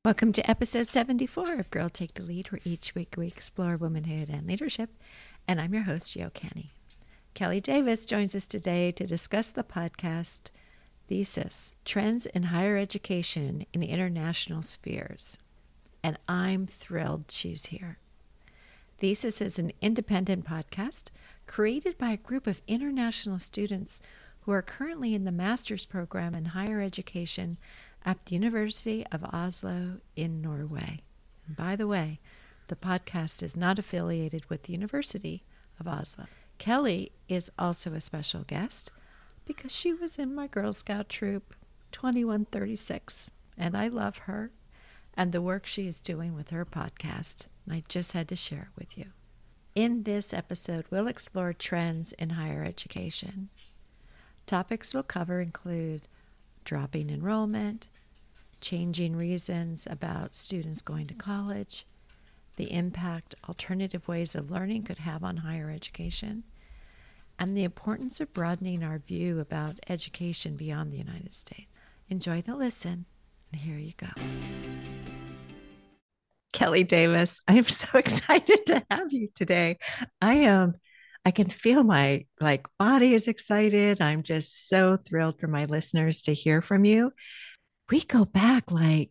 Welcome to episode 74 of Girl Take the Lead, where each week we explore womanhood and leadership. And I'm your host, Jo Canny. Kelly Davis joins us today to discuss the podcast Thesis, Trends in Higher Education in the International Spheres. And I'm thrilled she's here. Thesis is an independent podcast created by a group of international students who are currently in the master's program in higher education at the University of Oslo in Norway. And by the way, the podcast is not affiliated with the University of Oslo. Kelly is also a special guest because she was in my Girl Scout troop 2136, and I love her and the work she is doing with her podcast, and I just had to share it with you. In this episode, we'll explore trends in higher education. Topics we'll cover include dropping enrollment, changing reasons about students going to college, the impact alternative ways of learning could have on higher education, and the importance of broadening our view about education beyond the United States. Enjoy the listen, and here you go. Kelly Davis, I'm so excited to have you today. I can feel my body is excited. I'm just so thrilled for my listeners to hear from you. We go back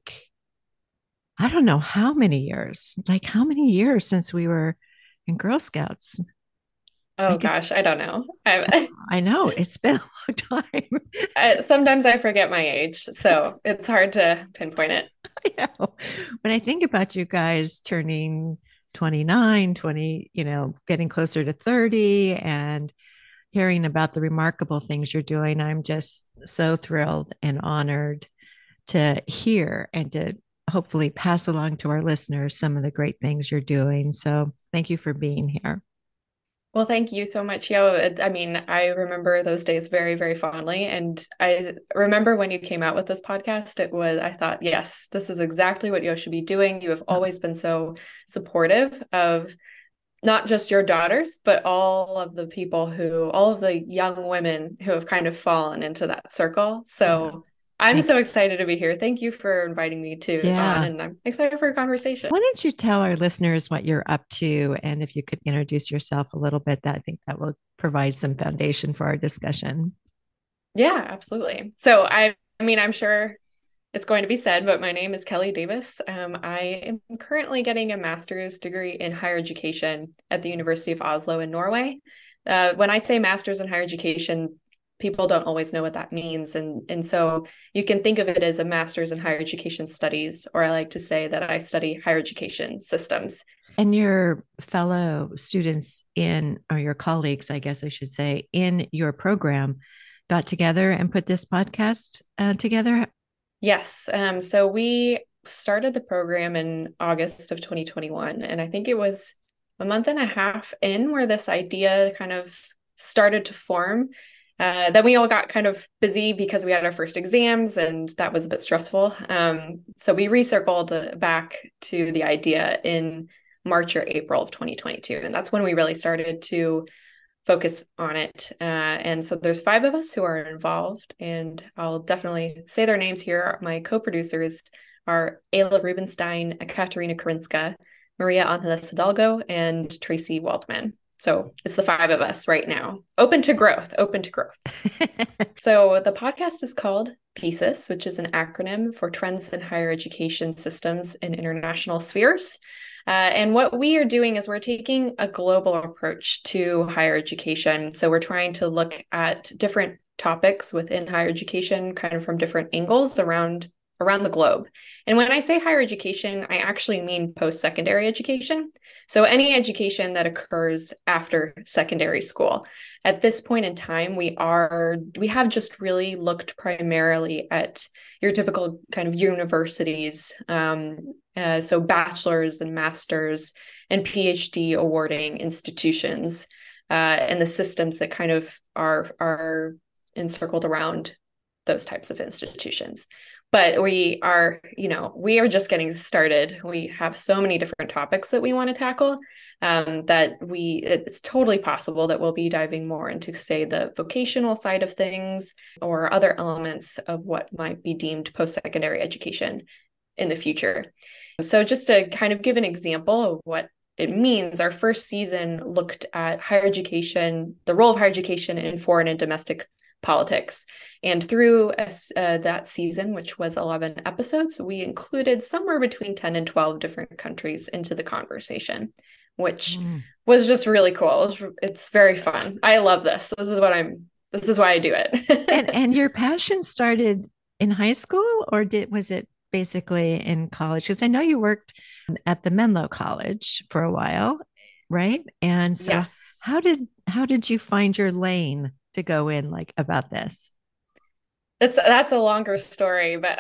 I don't know how many years, how many years since we were in Girl Scouts? I Oh could, gosh, I don't know. I know it's been a long time. Sometimes I forget my age, so it's hard to pinpoint it. I know. When I think about you guys turning 29, 20, getting closer to 30 and hearing about the remarkable things you're doing, I'm just so thrilled and honored to hear and to hopefully pass along to our listeners some of the great things you're doing. So thank you for being here. Well, thank you so much, Yo. I remember those days very, very fondly. And I remember when you came out with this podcast, I thought, yes, this is exactly what Yo should be doing. You have Oh, always been so supportive of not just your daughters, but all of the young women who have kind of fallen into that circle. yeah. So I'm Thank so excited to be here. Thank you for inviting me you. Yeah. and I'm excited for a conversation. Why don't you tell our listeners what you're up to? And if you could introduce yourself a little bit, I think that will provide some foundation for our discussion. Yeah, absolutely. I'm sure it's going to be said, but my name is Kelly Davis. I am currently getting a master's degree in higher education at the University of Oslo in Norway. When I say master's in higher education, people don't always know what that means. And so you can think of it as a master's in higher education studies, or I like to say that I study higher education systems. And your fellow students or your colleagues, I guess I should say, in your program got together and put this podcast together. Yes. So we started the program in August of 2021, and I think it was a month and a half in where this idea kind of started to form. Then we all got kind of busy because we had our first exams, and that was a bit stressful. So we recircled back to the idea in March or April of 2022, and that's when we really started to focus on it. And so there's five of us who are involved, and I'll definitely say their names here. My co-producers are Ayla Rubenstein, Katerina Karinska, Maria Angeles Hidalgo, and Tracy Waldman. So it's the five of us right now. Open to growth, open to growth. So the podcast is called Thesis, which is an acronym for Trends in Higher Education Systems in International Spheres. And what we are doing is we're taking a global approach to higher education. So we're trying to look at different topics within higher education, kind of from different angles around the globe. And when I say higher education, I actually mean post-secondary education. So any education that occurs after secondary school. At this point in time, we have just really looked primarily at your typical kind of universities, so bachelor's and master's and PhD awarding institutions, and the systems that kind of are encircled around those types of institutions. But we are just getting started. We have so many different topics that we want to tackle, it's totally possible that we'll be diving more into, say, the vocational side of things or other elements of what might be deemed post-secondary education in the future. So just to kind of give an example of what it means, our first season looked at higher education, the role of higher education in foreign and domestic politics. And through that season, which was 11 episodes, we included somewhere between 10 and 12 different countries into the conversation, which was just really cool. It's very fun. I love this. This is why I do it. And your passion started in high school, or was it basically in college? Because I know you worked at the Menlo College for a while, right? And so Yes. how did you find your lane to go in like about this? That's a longer story, but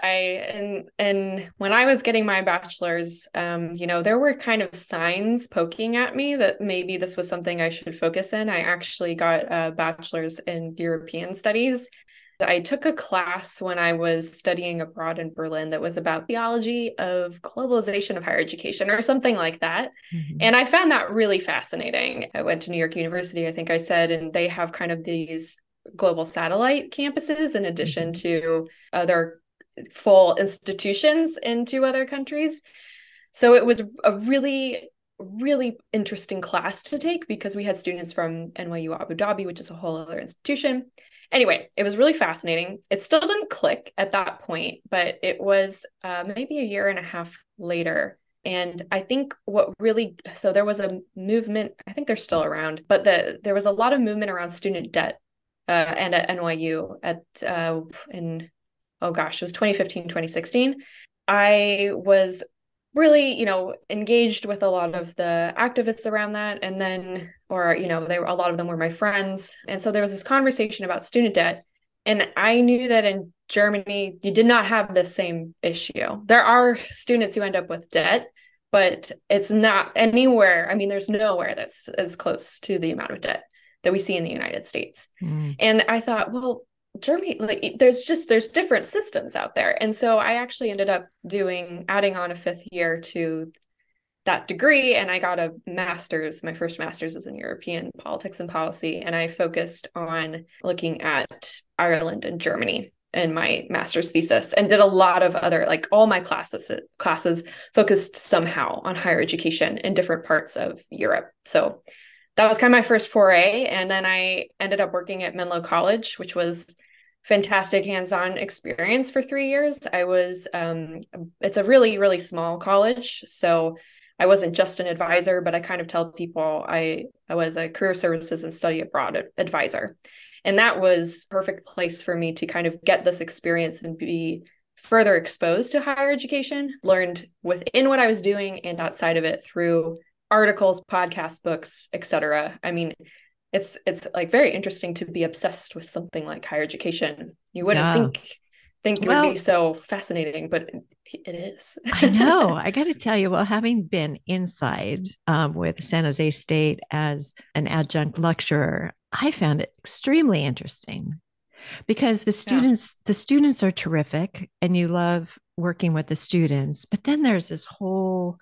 and when I was getting my bachelor's, there were kind of signs poking at me that maybe this was something I should focus in. I actually got a bachelor's in European studies. I took a class when I was studying abroad in Berlin that was about theology of globalization of higher education or something like that. Mm-hmm. And I found that really fascinating. I went to New York University, I think I said, and they have kind of these global satellite campuses in addition Mm-hmm. to other full institutions in two other countries. So it was a really, really interesting class to take because we had students from NYU Abu Dhabi, which is a whole other institution. Anyway, it was really fascinating. It still didn't click at that point, but it was maybe a year and a half later. And I think so there was a movement, I think they're still around, but there was a lot of movement around student debt and at NYU in, oh gosh, it was 2015, 2016. I was really, engaged with a lot of the activists around that. And then, a lot of them were my friends. And so there was this conversation about student debt. And I knew that in Germany, you did not have the same issue. There are students who end up with debt, but it's not anywhere. I mean, there's nowhere that's as close to the amount of debt that we see in the United States. Mm. And I thought, well, Germany, like there's different systems out there. And so I actually ended up adding on a fifth year to that degree. And I got a master's. My first master's is in European politics and policy. And I focused on looking at Ireland and Germany in my master's thesis and did a lot of other, like all my classes focused somehow on higher education in different parts of Europe. So that was kind of my first foray. And then I ended up working at Menlo College, which was fantastic hands-on experience for 3 years. It's a really, really small college. So I wasn't just an advisor, but I kind of tell people I was a career services and study abroad advisor. And that was a perfect place for me to kind of get this experience and be further exposed to higher education, learned within what I was doing and outside of it through articles, podcasts, books, etc. I mean, it's like very interesting to be obsessed with something like higher education. You wouldn't Yeah. think it would be Well, so fascinating, but it is. I know. I got to tell you, well, having been inside with San Jose State as an adjunct lecturer, I found it extremely interesting because Yeah. the students are terrific and you love working with the students, but then there's this whole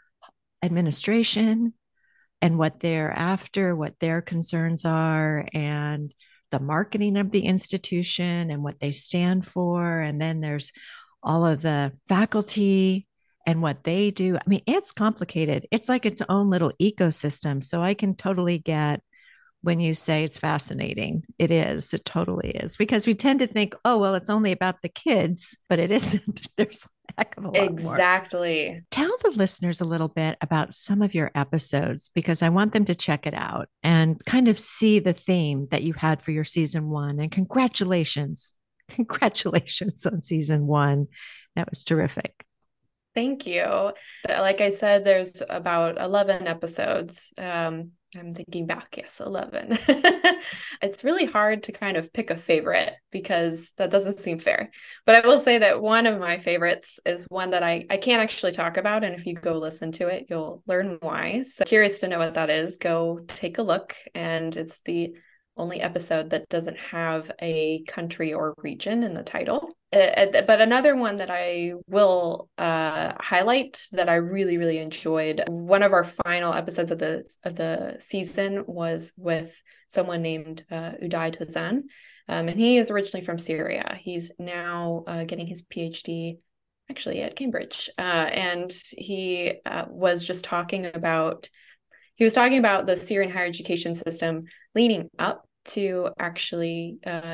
administration and what they're after, what their concerns are, and the marketing of the institution and what they stand for. And then there's all of the faculty and what they do. I mean, it's complicated. It's like its own little ecosystem. So I can totally get when you say it's fascinating. It is. It totally is. Because we tend to think, oh, well, it's only about the kids, but it isn't. There's a heck of a lot more. Exactly. Tell the listeners a little bit about some of your episodes because I want them to check it out and kind of see the theme that you had for your season one. And congratulations. Congratulations on season one. That was terrific. Thank you. Like I said, there's about 11 episodes. I'm thinking back, yes, 11. It's really hard to kind of pick a favorite because that doesn't seem fair. But I will say that one of my favorites is one that I can't actually talk about. And if you go listen to it, you'll learn why. So curious to know what that is, go take a look. And it's the only episode that doesn't have a country or region in the title. But another one that I will highlight that I really, really enjoyed. One of our final episodes of the season was with someone named Uday Tozan, and he is originally from Syria. He's now getting his PhD actually at Cambridge, and was just talking about he was talking about the Syrian higher education system leading up to actually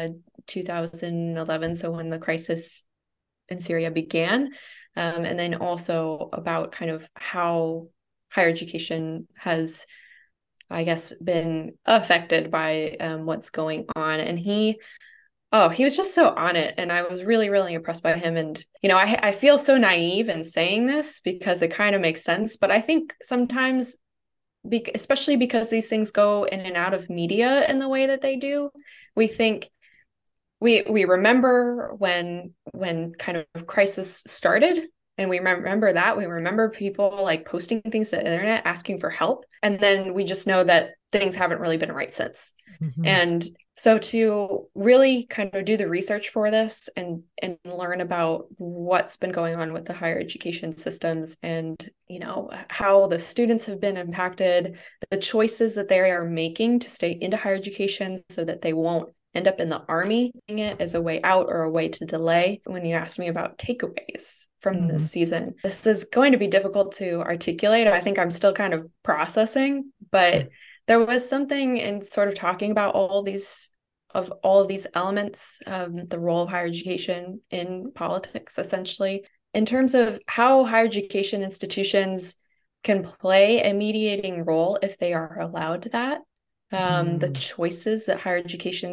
2011, so when the crisis in Syria began, and then also about kind of how higher education has, I guess, been affected by what's going on. And he was just so on it. And I was really, really impressed by him. And, I feel so naive in saying this because it kind of makes sense. But I think sometimes, especially because these things go in and out of media in the way that they do, we think we remember when kind of crisis started, and we remember that we remember people like posting things to the internet asking for help, and then we just know that things haven't really been right since. Mm-hmm. And so to really kind of do the research for this and learn about what's been going on with the higher education systems, and how the students have been impacted, the choices that they are making to stay into higher education so that they won't end up in the army, it as a way out or a way to delay. When you asked me about takeaways from this season, this is going to be difficult to articulate. I think I'm still kind of processing, but there was something in sort of talking about all of these elements, the role of higher education in politics, essentially, in terms of how higher education institutions can play a mediating role if they are allowed that. The choices that higher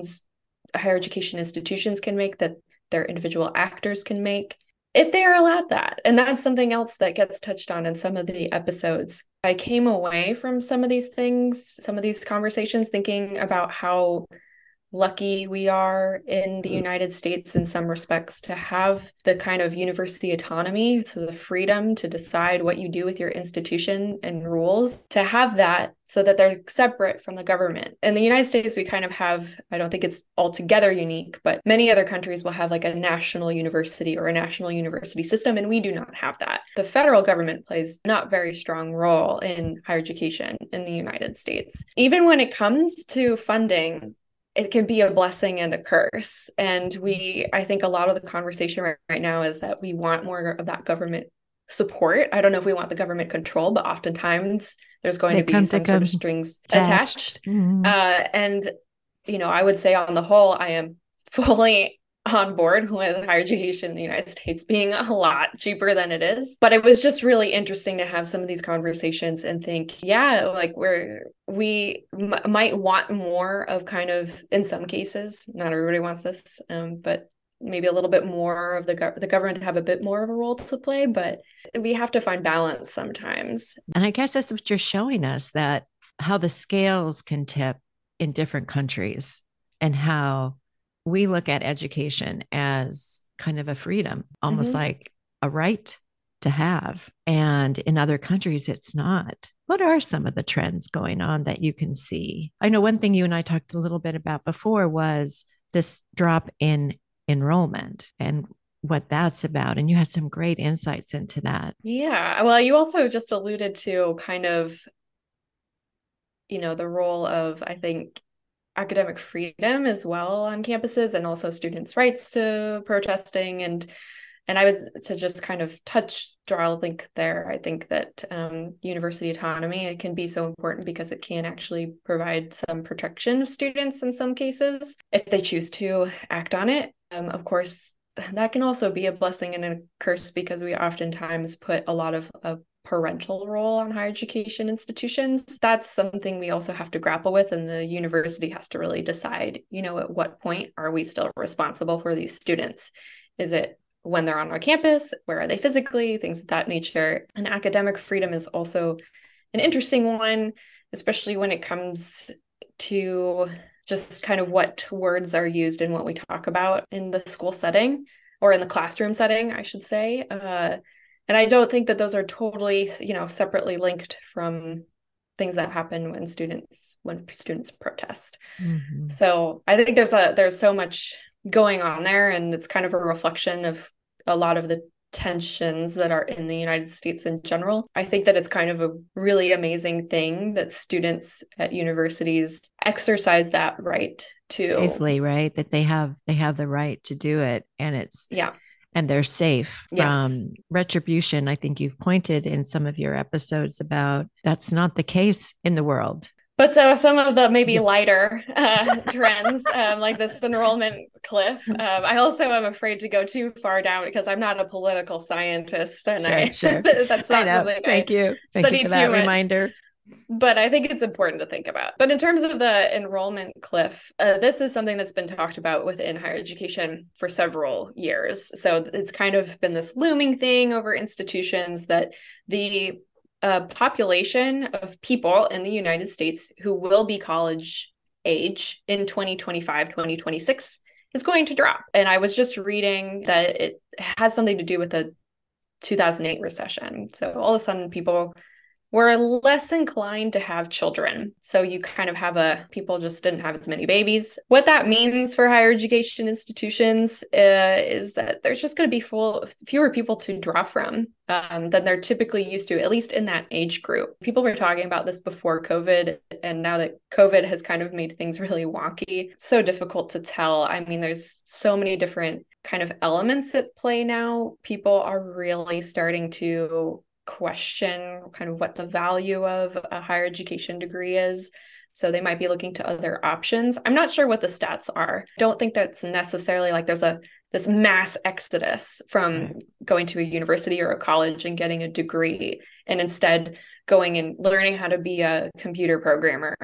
education institutions can make, that their individual actors can make, if they are allowed that. And that's something else that gets touched on in some of the episodes. I came away from some of these things, some of these conversations, thinking about how lucky we are in the United States in some respects to have the kind of university autonomy, so the freedom to decide what you do with your institution and rules, to have that so that they're separate from the government. In the United States, we kind of have, I don't think it's altogether unique, but many other countries will have like a national university or a national university system, and we do not have that. The federal government plays not very strong role in higher education in the United States. Even when it comes to funding, it can be a blessing and a curse. And I think a lot of the conversation right now is that we want more of that government support. I don't know if we want the government control, but oftentimes there's going to be some sort of strings attached. And, I would say on the whole, I am fully on board with higher education in the United States being a lot cheaper than it is. But it was just really interesting to have some of these conversations and think, yeah, like we might want more of kind of, in some cases, not everybody wants this, but maybe a little bit more of the government to have a bit more of a role to play, but we have to find balance sometimes. And I guess that's what you're showing us, that how the scales can tip in different countries, and how we look at education as kind of a freedom, almost like a right to have. And in other countries, it's not. What are some of the trends going on that you can see? I know one thing you and I talked a little bit about before was this drop in enrollment and what that's about. And you had some great insights into that. Yeah. Well, you also just alluded to kind of, the role of, I think, academic freedom as well on campuses, and also students' rights to protesting. And I would, to just kind of draw a link there, I think that university autonomy, it can be so important because it can actually provide some protection of students in some cases if they choose to act on it. Of course, that can also be a blessing and a curse because we oftentimes put a lot of parental role on higher education institutions. That's something we also have to grapple with, and the university has to really decide, at what point are we still responsible for these students? Is it when they're on our campus? Where are they physically? Things of that nature. And academic freedom is also an interesting one, especially when it comes to just kind of what words are used and what we talk about in the school setting, or in the classroom setting, I should say. And I don't think that those are totally, separately linked from things that happen when students protest. So I think there's so much going on there, and it's kind of a reflection of a lot of the tensions that are in the United States in general. I think that it's kind of a really amazing thing that students at universities exercise that right to safely, right? That they have the right to do it. And it's, yeah. and they're safe Yes. from retribution. I think you've pointed in some of your episodes about that's not the case in the world. But so some of the maybe lighter trends, like this enrollment cliff, I also am afraid to go too far down because I'm not a political scientist and Sure, I sure. that's I not know. something I Thank you. Thank you study for too that much. reminder. But I think it's important to think about. But in terms of the enrollment cliff, this is something that's been talked about within higher education for several years. So it's kind of been this looming thing over institutions that the population of people in the United States who will be college age in 2025, 2026 is going to drop. And I was just reading that it has something to do with the 2008 recession. So all of a sudden, people were less inclined to have children. So you kind of have people just didn't have as many babies. What that means for higher education institutions is that there's just going to be fewer people to draw from than they're typically used to, at least in that age group. People were talking about this before COVID, and now that COVID has kind of made things really wonky, it's so difficult to tell. I mean, there's so many different kind of elements at play now. People are really starting to question kind of what the value of a higher education degree is. So they might be looking to other options. I'm not sure what the stats are. Don't think that's necessarily like there's this mass exodus from Right. going to a university or a college and getting a degree, and instead going and learning how to be a computer programmer.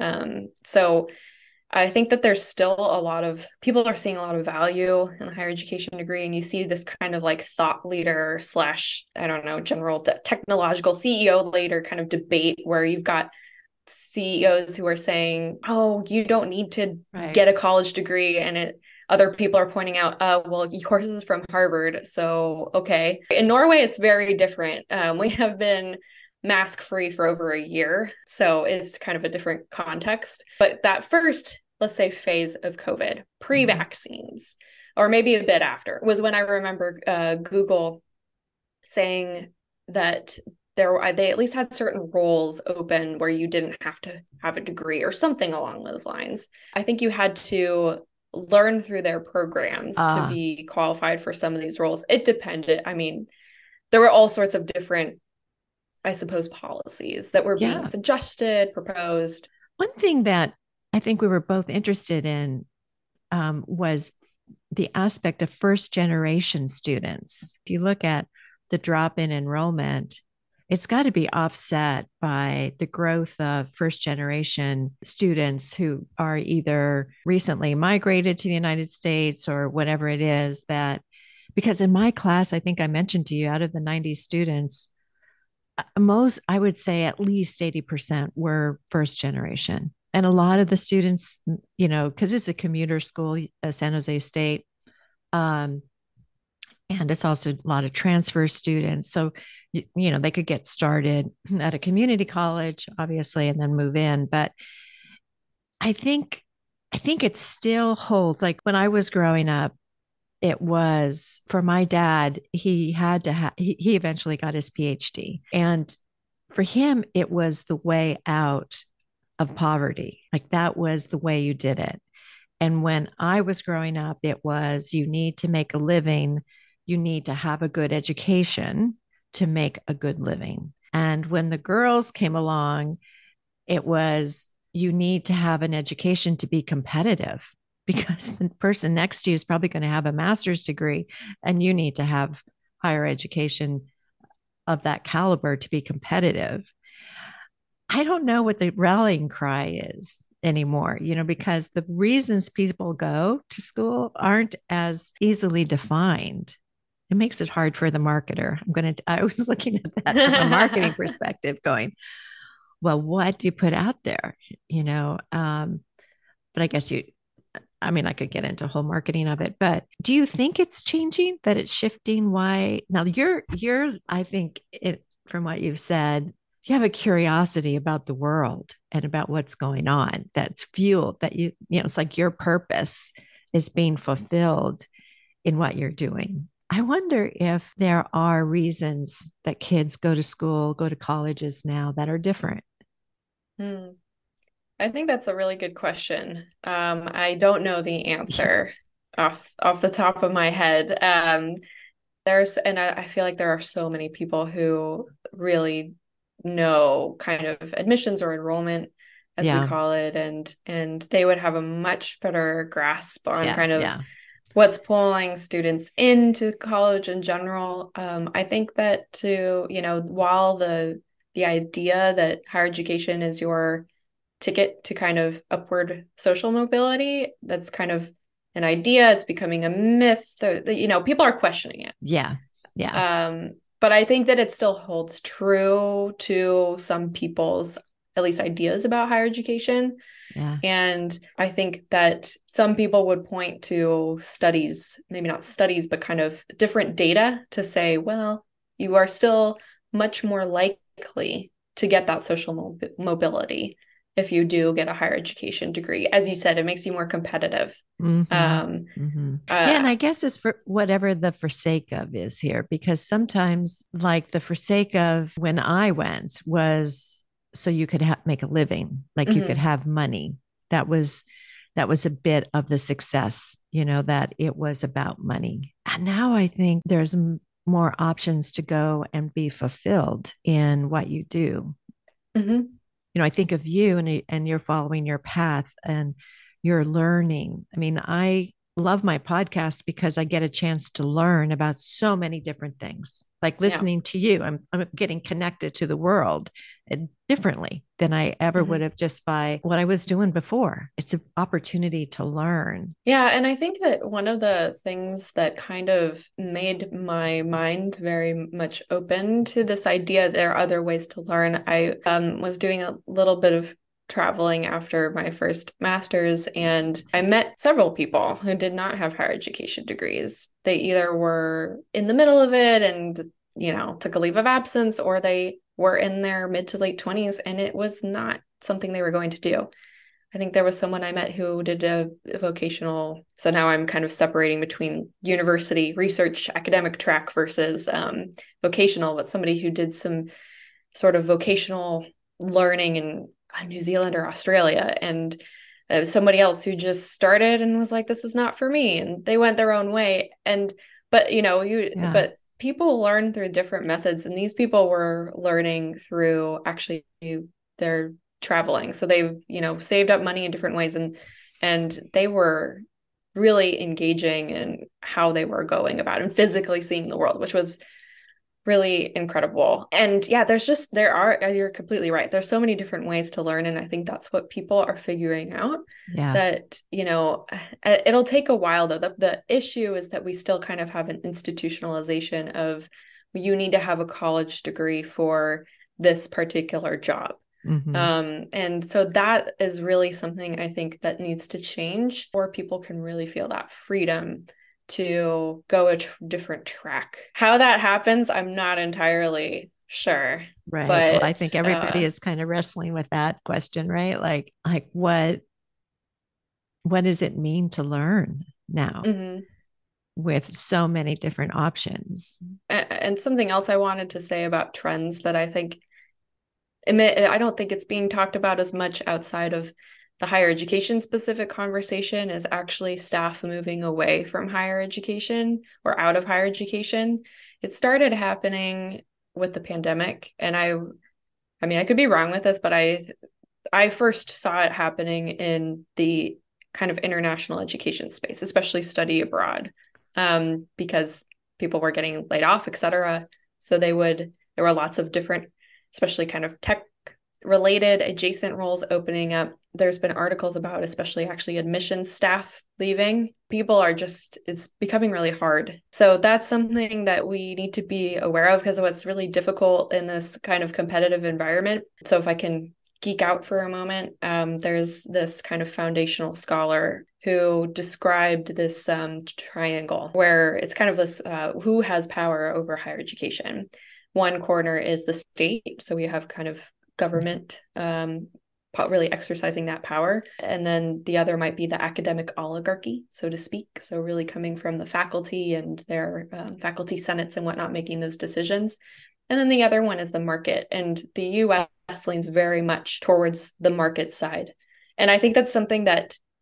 So I think that there's still a lot of people are seeing a lot of value in the higher education degree, and you see this kind of like thought leader slash, I don't know, general technological CEO later kind of debate where you've got CEOs who are saying, "Oh, you don't need to Right. get a college degree," and other people are pointing out, well, yours is from Harvard, so okay. In Norway, it's very different. We have been mask free for over a year, so it's kind of a different context. But that first, let's say, phase of COVID, Mhm. pre-vaccines, or maybe a bit after, was when I remember Google saying that they at least had certain roles open where you didn't have to have a degree or something along those lines. I think you had to learn through their programs to Ah, be qualified for some of these roles. It depended. I mean, there were all sorts of different, I suppose, policies that were being yeah. suggested, proposed. One thing that I think we were both interested in was the aspect of first generation students. If you look at the drop in enrollment, it's got to be offset by the growth of first generation students who are either recently migrated to the United States or whatever it is that, because in my class, I think I mentioned to you, out of the 90 students, most, I would say at least 80% were first generation. And a lot of the students, because it's a commuter school, San Jose State, um, and it's also a lot of transfer students. So, they could get started at a community college, obviously, and then move in. But I think, I think it still holds. Like when I was growing up, it was for my dad, he had to have, he eventually got his PhD. And for him, it was the way out of poverty. Like that was the way you did it. And when I was growing up, it was you need to make a living, you need to have a good education to make a good living. And when the girls came along, it was you need to have an education to be competitive because the person next to you is probably going to have a master's degree and you need to have higher education of that caliber to be competitive. I don't know what the rallying cry is anymore, because the reasons people go to school aren't as easily defined. It makes it hard for the marketer. I was looking at that from a marketing perspective, going, well, what do you put out there? But I guess I mean, I could get into whole marketing of it, but do you think it's changing, that it's shifting? Why now I think from what you've said, you have a curiosity about the world and about what's going on. That's fueled that it's like your purpose is being fulfilled in what you're doing. I wonder if there are reasons that kids go to school, go to colleges now that are different. Hmm. I think that's a really good question. I don't know the answer off the top of my head. I feel like there are so many people who really know kind of admissions or enrollment, as we Yeah. call it, and they would have a much better grasp on Yeah. kind of Yeah. what's pulling students into college in general. I think that while the idea that higher education is your ticket to kind of upward social mobility, that's kind of an idea. It's becoming a myth. People are questioning it. Yeah. Yeah. But I think that it still holds true to some people's at least ideas about higher education. Yeah. And I think that some people would point to studies, maybe not studies, but kind of different data to say, well, you are still much more likely to get that social mobility if you do get a higher education degree. As you said, it makes you more competitive. Mm-hmm. Um, Mm-hmm. Yeah, and uh, I guess it's for whatever the forsake of is here, because sometimes, like the forsake of when I went was so you could make a living, like you could mhm, have money. That was that was a bit of the success, that it was about money. And now I think there's more options to go and be fulfilled in what you do. mhm. I think of you and you're following your path and you're learning. I mean, I love my podcast because I get a chance to learn about so many different things. Like Yeah. listening to you, I'm getting connected to the world differently than I ever would Mhm. have just by what I was doing before. It's an opportunity to learn. Yeah, and I think that one of the things that kind of made my mind very much open to this idea there are other ways to learn. I was doing a little bit of traveling after my first master's, and I met several people who did not have higher education degrees. They either were in the middle of it and, took a leave of absence, or they were in their mid to late 20s and it was not something they were going to do. I think there was someone I met who did a vocational. So now I'm kind of separating between university research academic track versus vocational, but somebody who did some sort of vocational learning in New Zealand or Australia. And somebody else who just started and was like, this is not for me. And they went their own way. Yeah. But people learn through different methods. And these people were learning through actually their traveling. So they've, saved up money in different ways and they were really engaging in how they were going about and physically seeing the world, which was really incredible. And yeah, you're completely right. There's so many different ways to learn. And I think that's what people are figuring out Yeah. that, it'll take a while though. The issue is that we still kind of have an institutionalization of you need to have a college degree for this particular job. Mm-hmm. And so that is really something I think that needs to change, or people can really feel that freedom to go a different track. How that happens, I'm not entirely sure, Right. Well, I but think everybody is kind of wrestling with that question, right? Like what does it mean to learn now mhm. with so many different options? And something else I wanted to say about trends that I don't think it's being talked about as much outside of the higher education specific conversation is actually staff moving away from higher education or out of higher education. It started happening with the pandemic, and I mean, I could be wrong with this, but I first saw it happening in the kind of international education space, especially study abroad, because people were getting laid off, et cetera. So there were lots of different, especially kind of tech related adjacent roles opening up. There's been articles about, especially actually admissions staff leaving. It's becoming really hard. So that's something that we need to be aware of because what's really difficult in this kind of competitive environment. So if I can geek out for a moment, there's this kind of foundational scholar who described this triangle where it's kind of this who has power over higher education. One corner is the state. So we have kind of government really exercising that power. And then the other might be the academic oligarchy, so to speak. So really coming from the faculty and their faculty senates and whatnot, making those decisions. And then the other one is the market. And the US leans very much towards the market side. And I think that's something that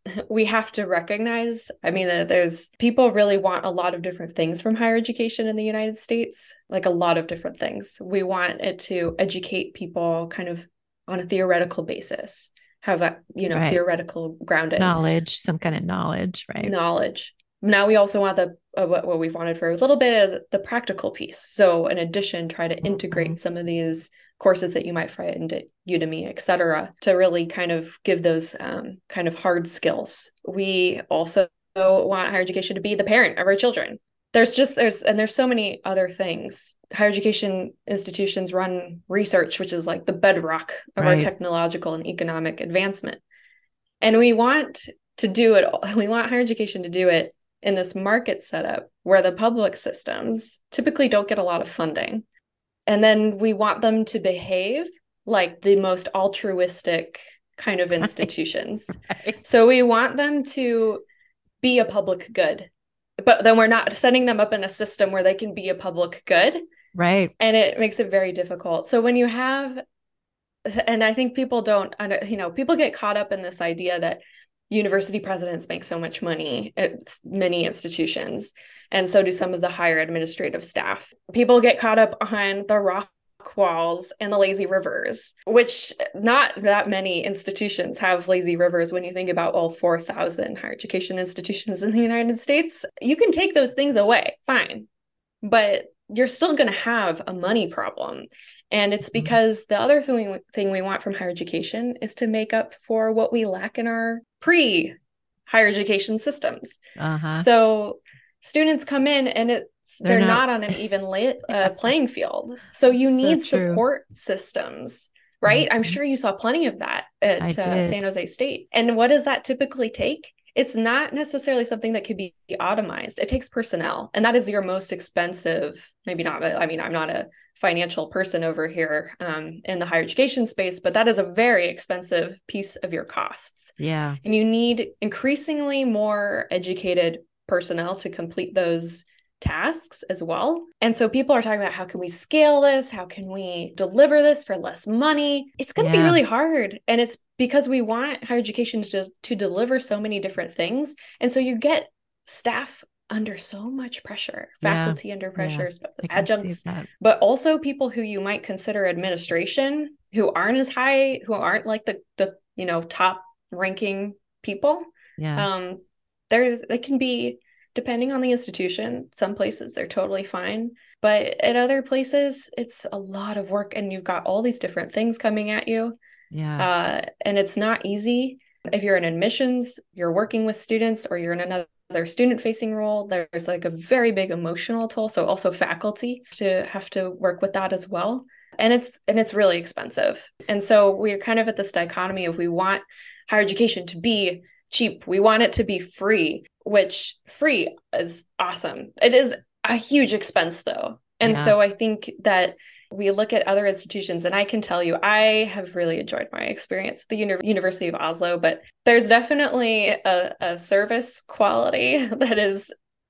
we have to recognize, I mean, that there's people really want a lot of different things from higher education in the United States, like a lot of different things. We want it to educate people kind of on a theoretical basis, have a, Right. theoretical grounding Knowledge, some kind of knowledge, right? knowledge. Now we also want the what we've wanted for a little bit is the practical piece. So in addition, try to Mhm. integrate some of these courses that you might find at Udemy, et cetera, to really kind of give those kind of hard skills. We also want higher education to be the parent of our children. There's so many other things. Higher education institutions run research, which is like the bedrock of our Right. technological and economic advancement. And we want to do it, we want higher education to do it in this market setup where the public systems typically don't get a lot of funding. And then we want them to behave like the most altruistic kind of Right. institutions. Right. So we want them to be a public good, but then we're not setting them up in a system where they can be a public good. Right. And it makes it very difficult. So when you have, and I think people don't, people get caught up in this idea that university presidents make so much money at many institutions, and so do some of the higher administrative staff. People get caught up on the rock walls and the lazy rivers, which not that many institutions have lazy rivers when you think about all 4,000 higher education institutions in the United States. You can take those things away, fine, but you're still going to have a money problem. And it's Mhm. because the other thing we want from higher education is to make up for what we lack in our pre higher education systems. Uh-huh. So students come in and They're they're not. not on an even Yeah. playing field. So you So need true. support systems, right? I'm Mhm. sure you saw plenty of that I at San did. Jose State. And what does that typically take? It's not necessarily something that could be automized. It takes personnel, and that is your most expensive, maybe not, I mean, I'm not a financial person over here in the higher education space, but that is a very expensive piece of your costs. Yeah. And you need increasingly more educated personnel to complete those tasks as well. And so people are talking about how can we scale this? How can we deliver this for less money? It's going to be Yeah. really hard. And it's because we want higher education to deliver so many different things. And so you get staff under so much pressure, Yeah. faculty under Yeah. pressure, I can see adjuncts, that. but also people who you might consider administration who aren't as high, who aren't like the top ranking people. Yeah. Um, they can be, depending on the institution, some places they're totally fine, but at other places it's a lot of work, and you've got all these different things coming at you, Yeah. and it's not easy. If you're in admissions, you're working with students, or you're in another student facing role, there's like a very big emotional toll. So also faculty to have to work with that as well. And it's really expensive. And so we're kind of at this dichotomy of we want higher education to be cheap. We want it to be free, which free is awesome. It is a huge expense though. And Yeah. so I think that we look at other institutions, and I can tell you, I have really enjoyed my experience at the University of Oslo, but there's definitely a service quality that is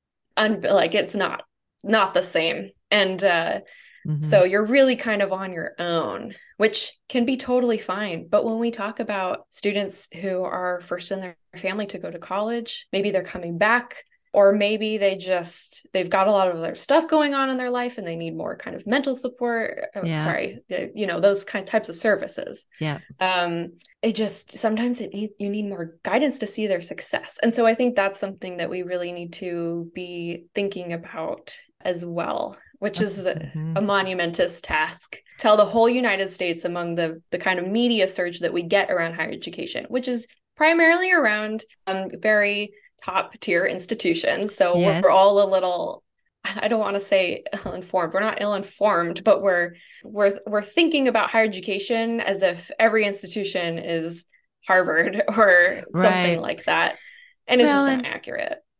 like it's not the same. And Hmm. so you're really kind of on your own, which can be totally fine. But when we talk about students who are first in their family to go to college, maybe they're coming back, or maybe they've got a lot of other stuff going on in their life and they need more kind of mental support. Oh, Yeah. sorry, those types of services. Yeah. It just sometimes you need more guidance to see their success. And so I think that's something that we really need to be thinking about as well, which is Hmm. a monumentous task. Tell the whole United States among the kind of media surge that we get around higher education, which is primarily around very top tier institutions. So we're Yes. all a little, I don't want to say ill-informed. We're not ill-informed, but we're thinking about higher education as if every institution is Harvard or something Right. like that. And it's Well, just not and accurate.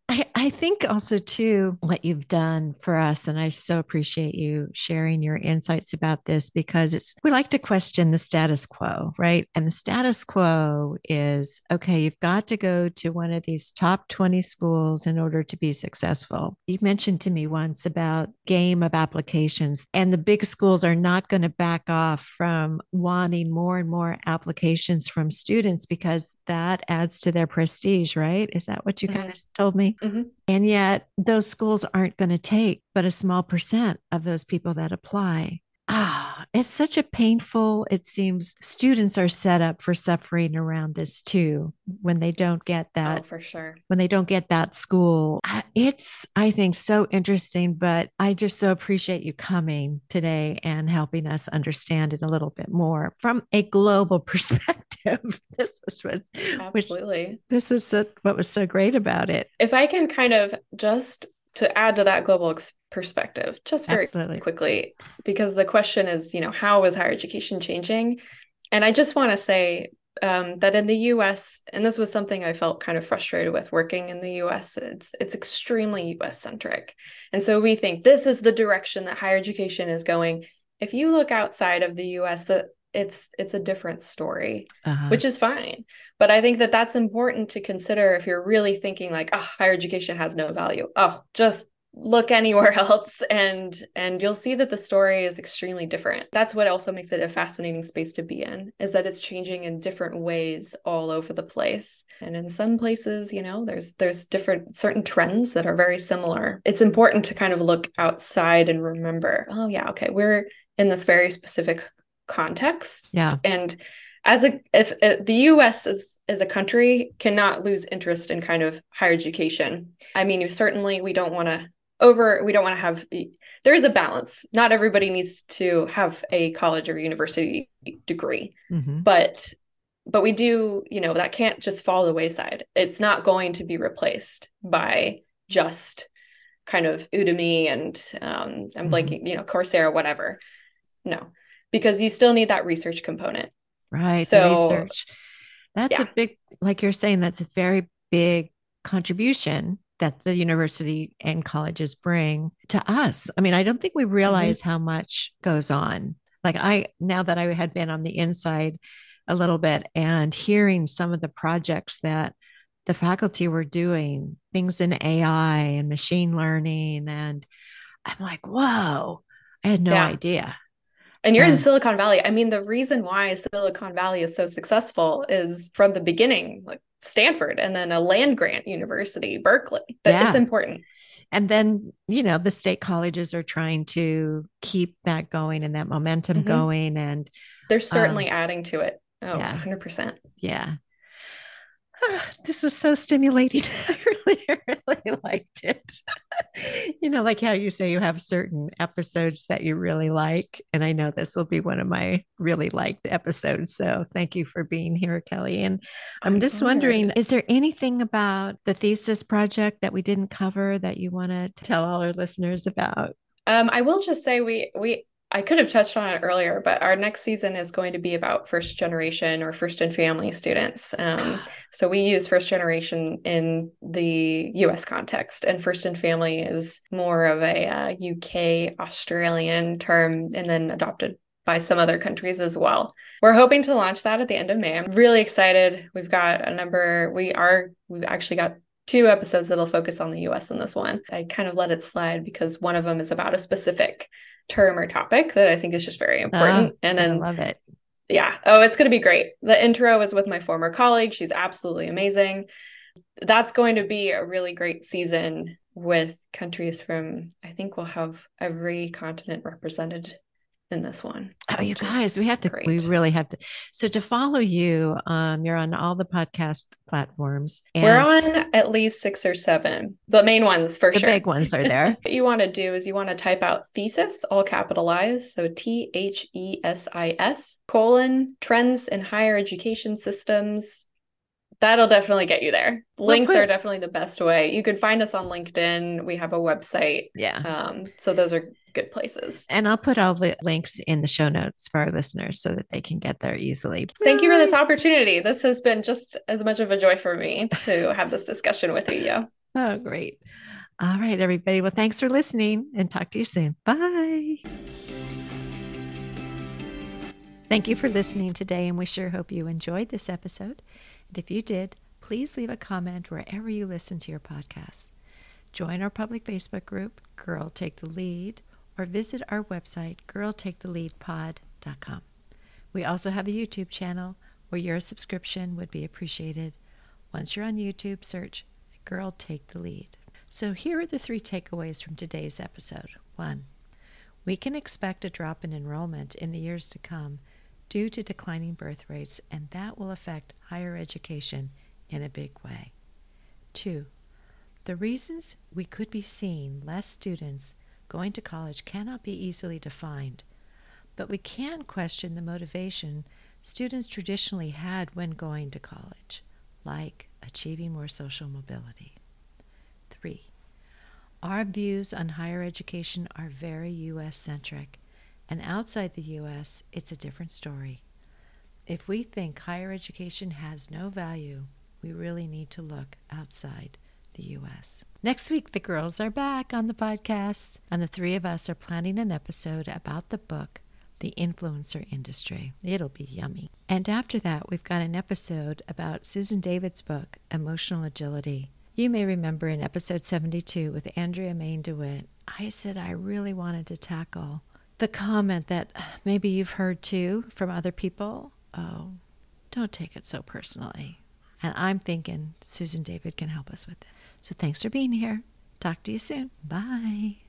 I think also too what you've done for us, and I so appreciate you sharing your insights about this because we like to question the status quo, right? And the status quo is okay, you've got to go to one of these top 20 schools in order to be successful. You mentioned to me once about game of applications, and the big schools are not going to back off from wanting more and more applications from students because that adds to their prestige, right? Is that what you kind of Hmm. told me? Hmm. And yet, those schools aren't going to take but a small percent of those people that apply. It's such a painful, it seems students are set up for suffering around this too when they don't get Oh, that for sure. when they don't get that school. It's, I think, so interesting, but I just so appreciate you coming today and helping us understand it a little bit more from a global perspective. This was which Absolutely. this was what was so great about it. If I can kind of just to add to that global perspective, just very Absolutely. quickly, because the question is, how is higher education changing? And I just want to say that in the US, and this was something I felt kind of frustrated with working in the US, it's extremely US centric. And so we think this is the direction that higher education is going. If you look outside of the US, it's a different story, Uh-huh. which is fine. But I think that that's important to consider if you're really thinking like, oh, higher education has no value. Oh, just look anywhere else and you'll see that the story is extremely different. That's what also makes it a fascinating space to be in, is that it's changing in different ways all over the place. And in some places, there's different certain trends that are very similar. It's important to kind of look outside and remember, oh yeah, okay, we're in this very specific context. Yeah. And if the US as a country cannot lose interest in kind of higher education. I mean, we don't want to have, there is a balance. Not everybody needs to have a college or university degree, Mm-hmm. but we do, that can't just fall to the wayside. It's not going to be replaced by just kind of Udemy and I'm Mm-hmm. blanking, Coursera, whatever. No, because you still need that research component. Right. The So research. That's a yeah. big, like you're saying, that's a very big contribution that the university and colleges bring to us. I mean, I don't think we realize Hmm. how much goes on. Now that I had been on the inside a little bit and hearing some of the projects that the faculty were doing, things in AI and machine learning, and I'm like, whoa, I had no Yeah. idea. And you're in And Silicon Valley. I mean, the reason why Silicon Valley is so successful is from the beginning, like Stanford and then a land grant university, Berkeley. That it's yeah, important. and then, the state colleges are trying to keep that going and that momentum Hmm. going. And They're um, certainly adding to it. Oh, yeah, 100%. yeah. This was so stimulating. I really, really liked it. Like how you say you have certain episodes that you really like. And I know this will be one of my really liked episodes. So thank you for being here, Kelly. And I'm I'm just wondering, honored. is there anything about the thesis project that we didn't cover that you want to tell all our listeners about? I will just say I could have touched on it earlier, but our next season is going to be about first generation or first and family students. So we use first generation in the US context, and first and family is more of a UK Australian term and then adopted by some other countries as well. We're hoping to launch that at the end of May. I'm really excited. We've actually got two episodes that'll focus on the US in this one. I kind of let it slide because one of them is about a specific term or topic that I think is just very Oh, important. And gonna then, love it. yeah, oh, it's going to be great. The intro is with my former colleague. She's absolutely amazing. That's going to be a really great season with countries from, I think we'll have every continent represented in this one, Oh, you which guys, is we great. really have to. So to follow you, you're on all the podcast platforms We're and on at least six or seven, the main ones for the big sure. ones are there. What you want to do is you want to type out thesis, all capitalized, so THESIS, colon, trends in higher education systems. That'll definitely get you there. We'll Links are put, definitely the best way. You can find us on LinkedIn. We have a website. yeah. So those are good places. And I'll put all the links in the show notes for our listeners so that they can get there easily. Thank All you for this right. opportunity. This has been just as much of a joy for me to have this discussion with you, Yo. Oh, great. All right, everybody. Well, thanks for listening and talk to you soon. Bye. Thank you for listening today, and we sure hope you enjoyed this episode. And if you did, please leave a comment wherever you listen to your podcasts. Join our public Facebook group, Girl Take the Lead, or visit our website, girltaketheleadpod.com. We also have a YouTube channel where your subscription would be appreciated. Once you're on YouTube, search Girl Take the Lead. So here are the 3 takeaways from today's episode. 1. We can expect a drop in enrollment in the years to come due to declining birth rates, and that will affect higher education in a big way. 2. The reasons we could be seeing less students going to college cannot be easily defined, but we can question the motivation students traditionally had when going to college, like achieving more social mobility. 3. Our views on higher education are very U.S.-centric, and outside the U.S., it's a different story. If we think higher education has no value, we really need to look outside the U.S. Next week, the girls are back on the podcast, and the 3 of us are planning an episode about the book, The Influencer Industry. It'll be yummy. And after that, we've got an episode about Susan David's book, Emotional Agility. You may remember in episode 72 with Andrea Main DeWitt, I said I really wanted to tackle the comment that maybe you've heard too from other people. Oh, don't take it so personally. And I'm thinking Susan David can help us with it. So thanks for being here. Talk to you soon. Bye.